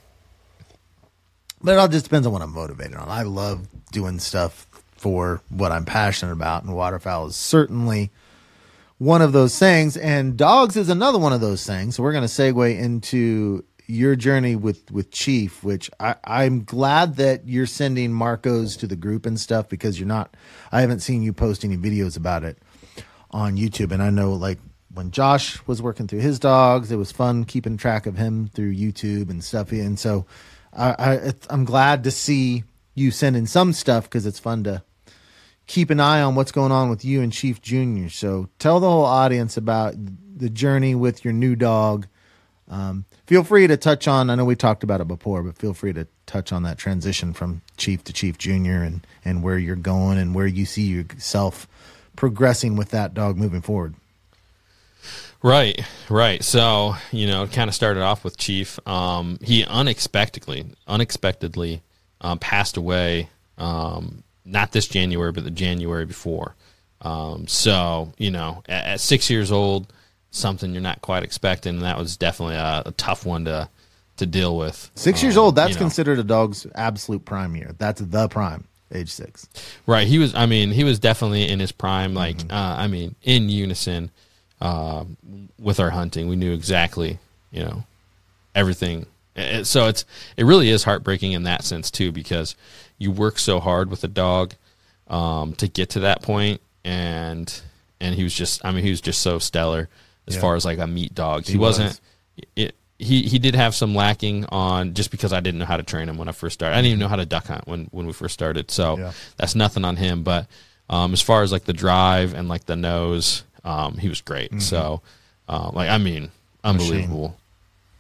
But it all just depends on what I'm motivated on. I love doing stuff for what I'm passionate about, and waterfowl is certainly one of those things, and dogs is another one of those things. So we're going to segue into your journey with, with Chief, which I, I'm glad that you're sending Marcos to the group and stuff, because you're not, I haven't seen you post any videos about it on YouTube. And I know, like, when Josh was working through his dogs, it was fun keeping track of him through YouTube and stuff. And so I, I, I'm glad to see you sending some stuff, because it's fun to keep an eye on what's going on with you and Chief Junior So tell the whole audience about the journey with your new dog. Um, feel free to touch on, I know we talked about it before, but feel free to touch on that transition from Chief to Chief Junior and, and where you're going and where you see yourself progressing with that dog moving forward. Right, right. So, you know, it kind of started off with Chief. Um, he unexpectedly, unexpectedly um, passed away, um, not this January, but the January before. Um, so, you know, at, at six years old, something you're not quite expecting, and that was definitely a, a tough one to to deal with. Six um, years old, that's you know. considered a dog's absolute prime year. That's the prime, age six. Right. He was, I mean, he was definitely in his prime, like, mm-hmm. uh, I mean, in unison uh, with our hunting. We knew exactly, you know, everything. It, so it's, it really is heartbreaking in that sense too, because you work so hard with a dog um, to get to that point, and and he was just, I mean, he was just so stellar as yeah. far as like a meat dog. He, he wasn't. Was. It, he he did have some lacking on, just because I didn't know how to train him when I first started. I didn't even know how to duck hunt when when we first started. So yeah. that's nothing on him. But um, as far as like the drive and like the nose, um, he was great. Mm-hmm. So uh, like I mean, unbelievable. Machine.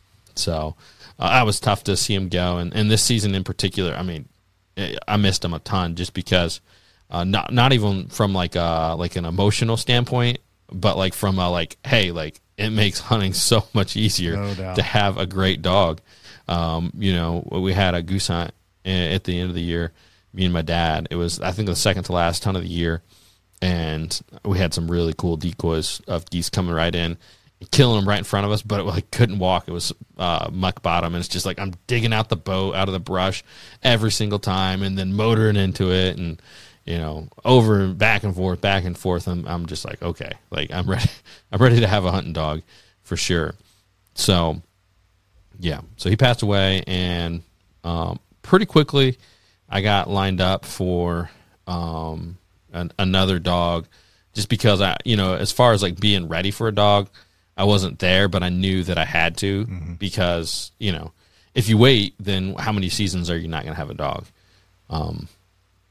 So uh, I was tough to see him go, and and this season in particular, I mean. I missed him a ton, just because, uh, not not even from like a, like an emotional standpoint, but like from a like, hey, like it makes hunting so much easier no to have a great dog. Um, you know, we had a goose hunt at the end of the year, me and my dad. It was, I think, the second to last hunt of the year, and we had some really cool decoys of geese coming right in, killing them right in front of us, but it like couldn't walk. It was uh, muck bottom, and it's just like I'm digging out the boat out of the brush every single time, and then motoring into it, and you know, over and back and forth, back and forth. I'm I'm just like, okay, like I'm ready. I'm ready to have a hunting dog for sure. So yeah, so he passed away, and um, pretty quickly I got lined up for um, an, another dog, just because I, you know, as far as like being ready for a dog, I wasn't there, but I knew that I had to, mm-hmm. because, you know, if you wait, then how many seasons are you not going to have a dog? Um,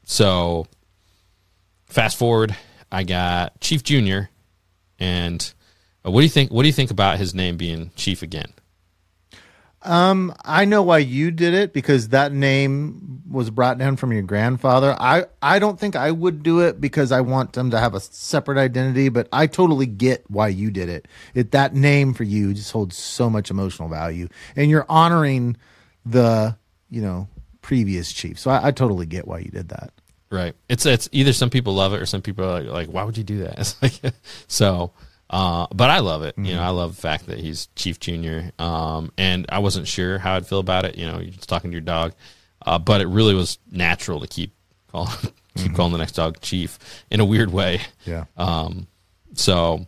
so fast forward, I got Chief Junior, and Uh, what do you think? What do you think about his name being Chief again? Um, I know why you did it, because that name was brought down from your grandfather. I, I don't think I would do it because I want them to have a separate identity, but I totally get why you did it. It that name for you just holds so much emotional value, and you're honoring the, you know, previous chief. So I, I totally get why you did that. Right. It's it's either some people love it or some people are like, like why would you do that? It's like, so. Uh, but I love it. Mm-hmm. You know, I love the fact that he's Chief Junior. Um, and I wasn't sure how I'd feel about it. You know, you're just talking to your dog. Uh, but it really was natural to keep calling, keep mm-hmm. calling the next dog Chief in a weird way. Yeah. Um, so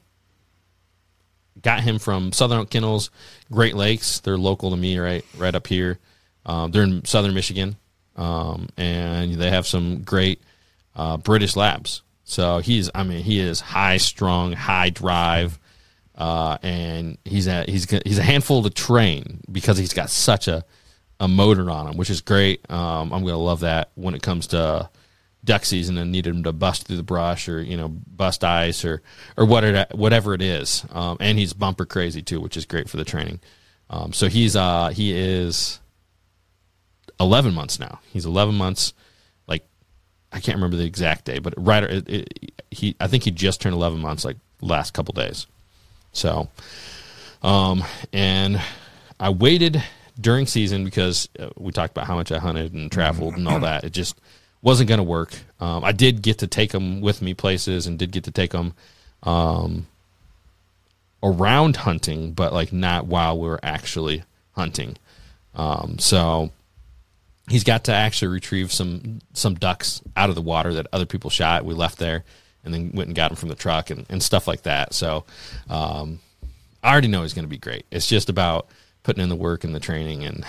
got him from Southern Oak Kennels, Great Lakes. They're local to me, right, right up here. Um, they're in Southern Michigan. Um, and they have some great, uh, British labs. So he's, I mean, he is high strung, high drive, uh, and he's a he's he's a handful to train because he's got such a, a motor on him, which is great. Um, I'm gonna love that when it comes to duck season and need him to bust through the brush or you know bust ice or or whatever whatever it is. Um, and he's bumper crazy too, which is great for the training. Um, so he's uh he is eleven months now. He's eleven months. I can't remember the exact day, but right, it, it, he I think he just turned eleven months, like last couple days. So, um, and I waited during season because uh, we talked about how much I hunted and traveled and all that. It just wasn't going to work. Um, I did get to take him with me places and did get to take him um, around hunting, but like not while we were actually hunting. Um, so. He's got to actually retrieve some some ducks out of the water that other people shot. We left there and then went and got them from the truck and, and stuff like that. So um, I already know he's going to be great. It's just about putting in the work and the training and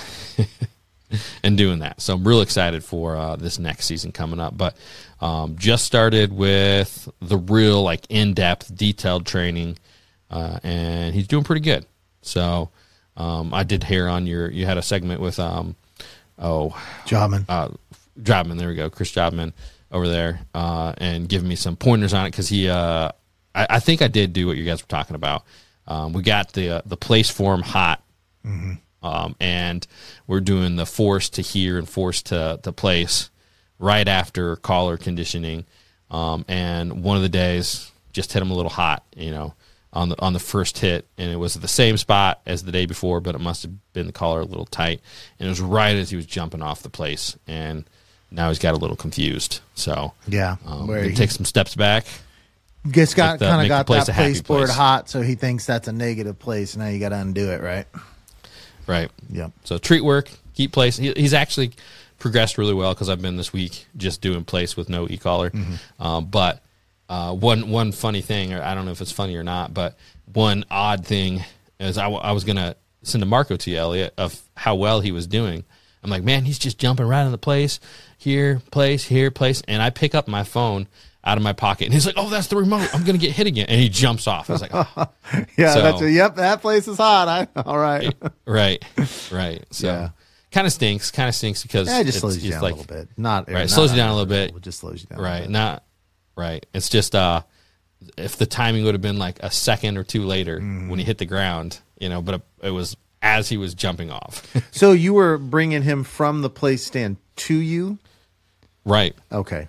and doing that. So I'm real excited for uh, this next season coming up. But um, just started with the real like in-depth, detailed training, uh, and he's doing pretty good. So um, I did hear on your – you had a segment with um, – Oh, Jobman. Uh, Jobman, there we go. Chris Jobman over there, uh, and giving me some pointers on it because he, uh, I, I think I did do what you guys were talking about. Um, we got the uh, the place form hot, mm-hmm. um, and we're doing the force to here and force to to place right after collar conditioning. Um, and one of the days just hit him a little hot, you know, on the on the first hit, and it was the same spot as the day before, but it must have been the collar a little tight, and it was right as he was jumping off the place, and now he's got a little confused. So yeah, um, where he he takes some steps back. Just got kind of got place that place board hot, so he thinks that's a negative place. Now you got to undo it, right? Right. Yep. So treat work, keep place. He, he's actually progressed really well because I've been this week just doing place with no e-collar, mm-hmm. um, but. Uh, one one funny thing, or I don't know if it's funny or not, but one odd thing is I, w- I was going to send a Marco to you, Elliot, of how well he was doing. I'm like, man, he's just jumping right in the place, here, place, here, place. And I pick up my phone out of my pocket, and he's like, oh, that's the remote. I'm going to get hit again. And he jumps off. I was like, oh. yeah, so, that's a, yep, that place is hot. I, all right. right, right. So yeah. Kind of stinks, kind of stinks because yeah, it just it's, slows you it's down like, a little bit. Not, right, not slows you down a little bit. It just slows you down. Right, not. Right. It's just uh, if the timing would have been like a second or two later mm. when he hit the ground, you know, but it was as he was jumping off. So you were bringing him from the place stand to you? Right. Okay.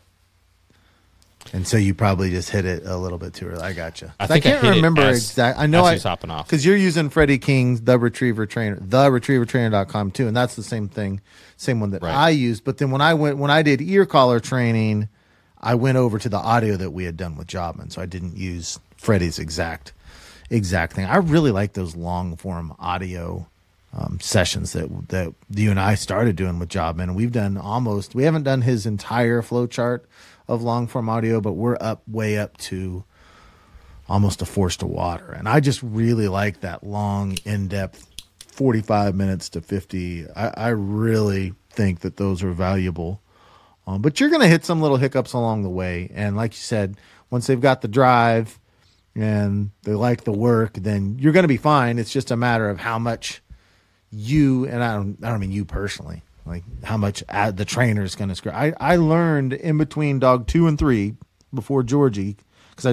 And so you probably just hit it a little bit too early. I gotcha. I, think I can't I remember exactly. I know I was hopping off because you're using Freddie King's the Retriever Trainer, the retriever trainer dot com too, and that's the same thing, same one that right. I used. But then when I went when I did ear collar training, I went over to the audio that we had done with Jobman, so I didn't use Freddie's exact exact thing. I really like those long form audio um, sessions that that you and I started doing with Jobman. We've done almost we haven't done his entire flow chart of long form audio, but we're up way up to almost a force to water, and I just really like that long, in depth, forty-five minutes to fifty. I, I really think that those are valuable. Um, but you're going to hit some little hiccups along the way. And like you said, once they've got the drive and they like the work, then you're going to be fine. It's just a matter of how much you, and I don't, I don't mean you personally, like how much ad, the trainer is going to screw. I, I learned in between dog two and three before Georgie, because I trained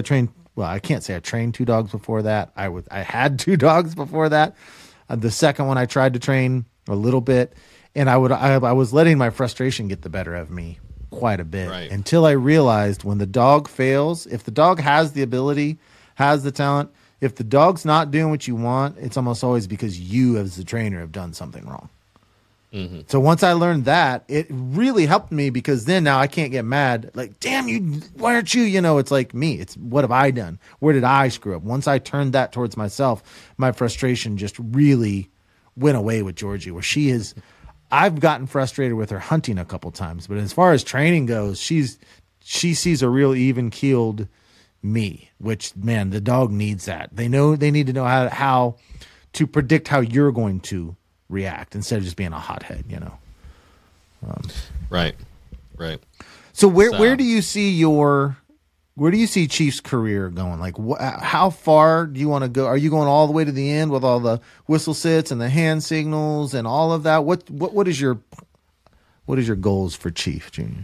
well, I can't say I trained two dogs before that. I was I had two dogs before that. Uh, the second one I tried to train a little bit, and I would I, I was letting my frustration get the better of me quite a bit Right. until I realized when the dog fails, if the dog has the ability, has the talent, if the dog's not doing what you want, it's almost always because you as the trainer have done something wrong. Mm-hmm. So once I learned that, it really helped me because then now I can't get mad. Like, damn you, why aren't you? You know, it's like me. It's what have I done? Where did I screw up? Once I turned that towards myself, my frustration just really went away with Georgie, where she is. I've gotten frustrated with her hunting a couple times, but as far as training goes, she's she sees a real even keeled me, which man, the dog needs that. They know they need to know how how to predict how you're going to react instead of just being a hothead, you know. Um, Right. Right. so where So- where do you see your where do you see Chief's career going? Like, wh- how far do you want to go? Are you going all the way to the end with all the whistle sits and the hand signals and all of that? What what what is your what is your goals for Chief Junior?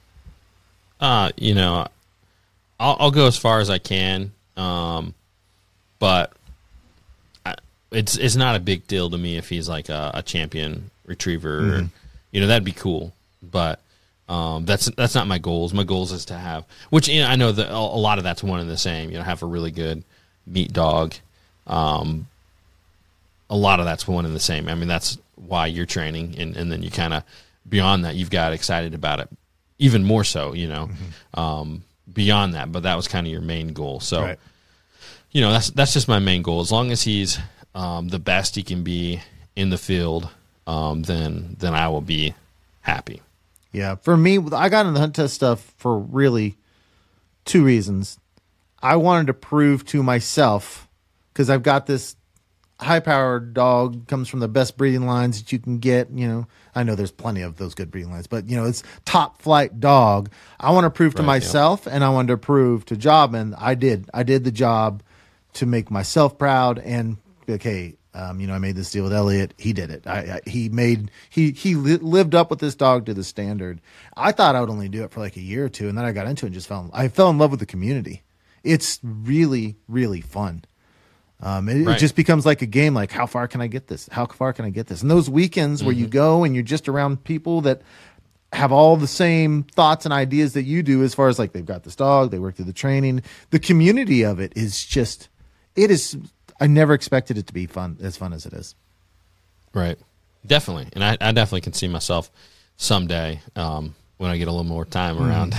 Uh, you know, I'll, I'll go as far as I can, um, but I, it's it's not a big deal to me if he's like a, a champion retriever. Mm-hmm. Or, you know, that'd be cool, but um, that's that's not my goals. My goals is to have, which you know, I know that a, a lot of that's one and the same. You know, have a really good meat dog. Um, a lot of that's one and the same. I mean, that's why you're training, and, and then you kind of beyond that, you've got excited about it even more so. You know. Mm-hmm. Um, beyond that, but that was kind of your main goal. So, Right. you know, that's that's just my main goal. As long as he's um, the best he can be in the field, um, then then I will be happy. Yeah, for me, I got into the hunt test stuff for really two reasons. I wanted to prove to myself, because I've got this high-powered dog, comes from the best breeding lines that you can get. You know, I know there's plenty of those good breeding lines, but you know, it's top flight dog. I want to prove to Right, myself, and I wanted to prove to Jobman. I did. I did the job to make myself proud and okay. Um, you know, I made this deal with Elliot. He did it. I, I he made he he li- lived up with this dog to the standard. I thought I would only do it for like a year or two, and then I got into it and just fell. In, I fell in love with the community. It's really really fun. Um, it, Right. it just becomes like a game. Like, how far can I get this? How far can I get this? And those weekends where you go and you're just around people that have all the same thoughts and ideas that you do, as far as like they've got this dog, they work through the training. The community of it is just, it is. I never expected it to be fun, as fun as it is. Right. Definitely. And I, I definitely can see myself someday um, when I get a little more time around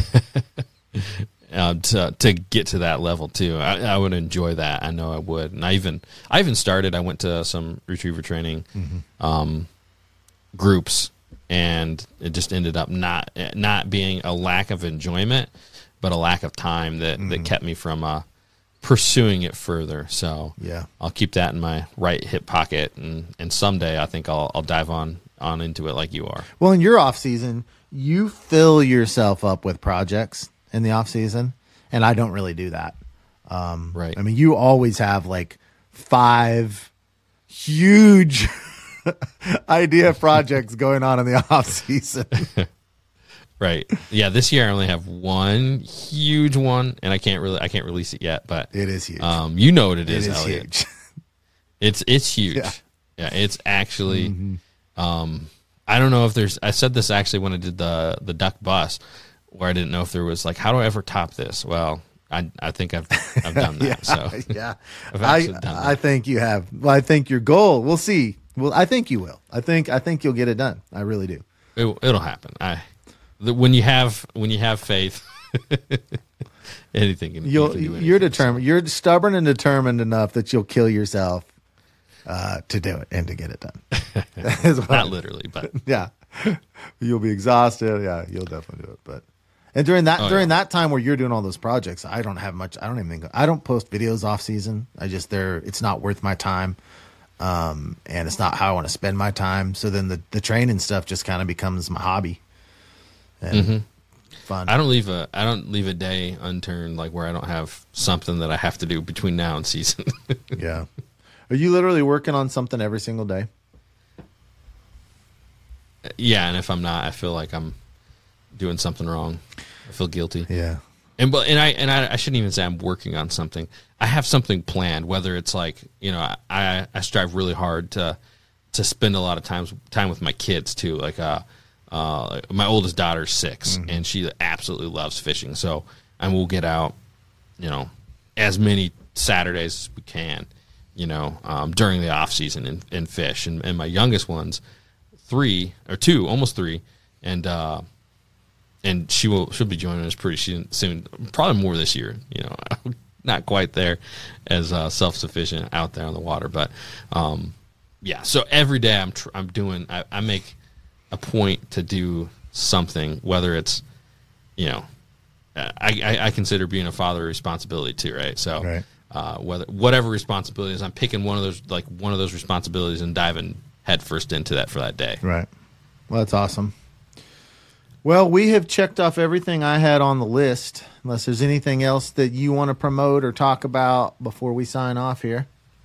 uh, to, to get to that level too. I, I would enjoy that. I know I would. And I even, I even started, I went to some retriever training um, groups, and it just ended up not, not being a lack of enjoyment, but a lack of time that, that kept me from uh, pursuing it further. So Yeah. I'll keep that in my right hip pocket, and, and someday I think I'll I'll dive on on into it like you are. Well, in your off season, you fill yourself up with projects in the off season, and I don't really do that. Um, Right. I mean, you always have like five huge idea projects going on in the off season. Right. Yeah. This year I only have one huge one, and I can't really I can't release it yet. But It is huge. um, you know what it it is, is Elliot. huge. It's it's huge. Yeah. Yeah, it's actually. Mm-hmm. Um, I don't know if there's. I said this actually when I did the the duck bus, where I didn't know if there was like, how do I ever top this? Well, I I think I've I've done that. yeah, So yeah. I've I actually done I that. think you have. Well, I think your goal. We'll see. Well, I think you will. I think I think you'll get it done. I really do. It, it'll happen. I the, when you have when you have faith, anything can, you You'll can do you're anything. determined. You're stubborn and determined enough that you'll kill yourself uh, to do it and to get it done. Is what- Not literally, but yeah, you'll be exhausted. Yeah, you'll definitely do it. But and during that Oh, during yeah. that time where you're doing all those projects, I don't have much. I don't even think I don't post videos off season. I just they're it's not worth my time. Um, and it's not how I want to spend my time. So then the, the training stuff just kind of becomes my hobby and fun. I don't leave a I don't leave a day unturned, like where I don't have something that I have to do between now and season. Yeah. Are you literally working on something every single day? Yeah, and if I'm not, I feel like I'm doing something wrong. I feel guilty. Yeah. And but and I and I, I shouldn't even say I'm working on something. I have something planned. Whether it's like you know, I I strive really hard to to spend a lot of times time with my kids too. Like uh, uh my oldest daughter's six, mm-hmm. and she absolutely loves fishing. So I will get out, you know, as many Saturdays as we can, you know, um, during the off season and, and fish. And, and my youngest one's three or two, almost three, and. uh And she will she'll be joining us pretty soon, probably more this year. You know, not quite there as uh, self sufficient out there on the water, but um, yeah. So every day I'm tr- I'm doing I, I make a point to do something, whether it's you know I, I, I consider being a father a responsibility too, right? So right. Uh, whether whatever responsibility is, I'm picking one of those like one of those responsibilities and diving headfirst into that for that day. Right. Well, that's awesome. Well, we have checked off everything I had on the list, unless there's anything else that you want to promote or talk about before we sign off here.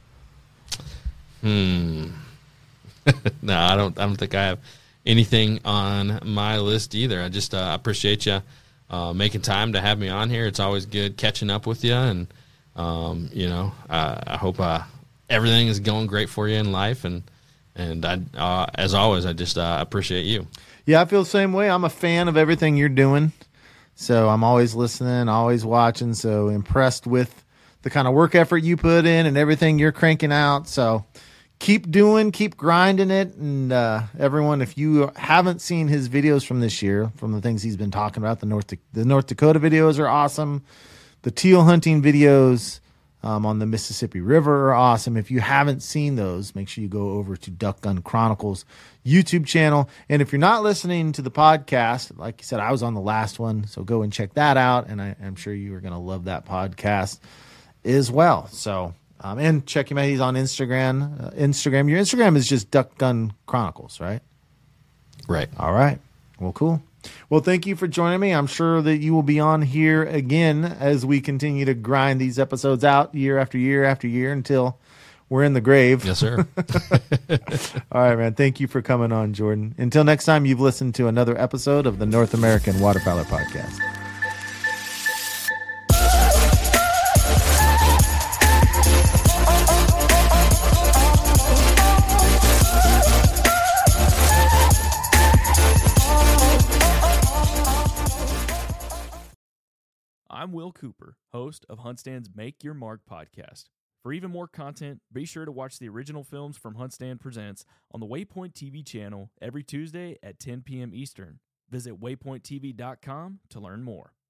Hmm. No, I don't. I don't think I have anything on my list either. I just uh, appreciate you uh, making time to have me on here. It's always good catching up with you, and um, you know, uh, I hope uh, everything is going great for you in life. And and I, uh, as always, I just uh, appreciate you. Yeah, I feel the same way. I'm a fan of everything you're doing. So I'm always listening, always watching. So impressed with the kind of work effort you put in and everything you're cranking out. So keep doing, keep grinding it. And uh, everyone, if you haven't seen his videos from this year, from the things he's been talking about, the North, the North Dakota videos are awesome. The teal hunting videos um, on the Mississippi River are awesome. If you haven't seen those, make sure you go over to Duck Gun Chronicles YouTube channel. And if you're not listening to the podcast, like you said, I was on the last one, so go and check that out. And I, I'm sure you are going to love that podcast as well. So, um, and check him out. He's on Instagram. Uh, Instagram. Your Instagram is just Duck Gun Chronicles, right? Right. All right. Well, cool. Well, thank you for joining me. I'm sure that you will be on here again as we continue to grind these episodes out year after year after year until we're in the grave. Yes, sir. All right, man. Thank you for coming on, Jordan. Until next time, you've listened to another episode of the North American Waterfowler Podcast. I'm Will Cooper, host of HuntStand's Make Your Mark podcast. For even more content, be sure to watch the original films from HuntStand Presents on the Waypoint T V channel every Tuesday at ten p.m. Eastern. Visit waypoint t v dot com to learn more.